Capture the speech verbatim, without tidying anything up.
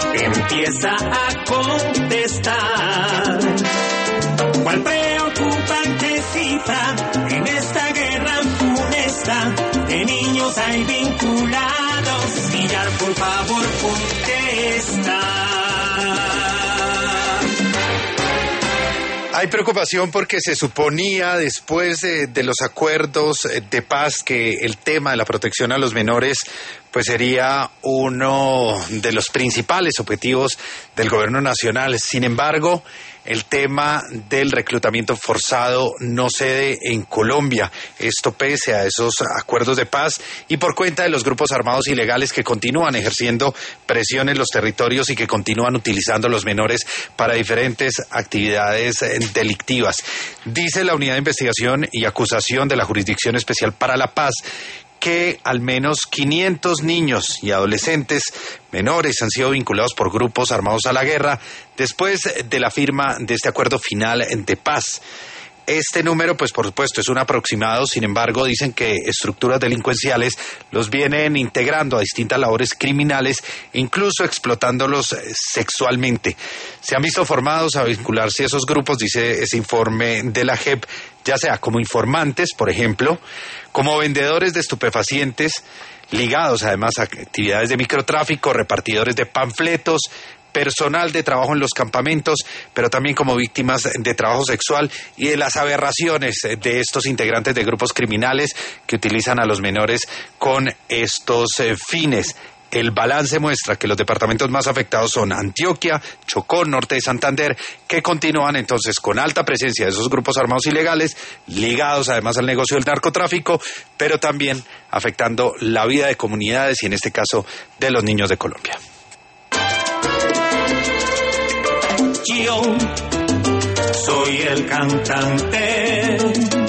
empieza a contestar. ¿Cuál preocupante cifra en esta guerra funesta de niños hay vinculados? Millar, por favor, contesta. Hay preocupación porque se suponía después de, de los acuerdos de paz que el tema de la protección a los menores pues sería uno de los principales objetivos del gobierno nacional. Sin embargo, el tema del reclutamiento forzado no cede en Colombia. Esto pese a esos acuerdos de paz y por cuenta de los grupos armados ilegales que continúan ejerciendo presión en los territorios y que continúan utilizando a los menores para diferentes actividades delictivas. Dice la Unidad de Investigación y Acusación de la Jurisdicción Especial para la Paz que al menos quinientos niños y adolescentes menores han sido vinculados por grupos armados a la guerra después de la firma de este acuerdo final de paz. Este número, pues por supuesto, es un aproximado, sin embargo, dicen que estructuras delincuenciales los vienen integrando a distintas labores criminales, incluso explotándolos sexualmente. Se han visto formados a vincularse a esos grupos, dice ese informe de la J E P, ya sea como informantes, por ejemplo, como vendedores de estupefacientes, ligados además a actividades de microtráfico, repartidores de panfletos, personal de trabajo en los campamentos, pero también como víctimas de trabajo sexual y de las aberraciones de estos integrantes de grupos criminales que utilizan a los menores con estos eh, fines. El balance muestra que los departamentos más afectados son Antioquia, Chocó, Norte de Santander, que continúan entonces con alta presencia de esos grupos armados ilegales, ligados además al negocio del narcotráfico, pero también afectando la vida de comunidades y en este caso de los niños de Colombia. Yo soy el cantante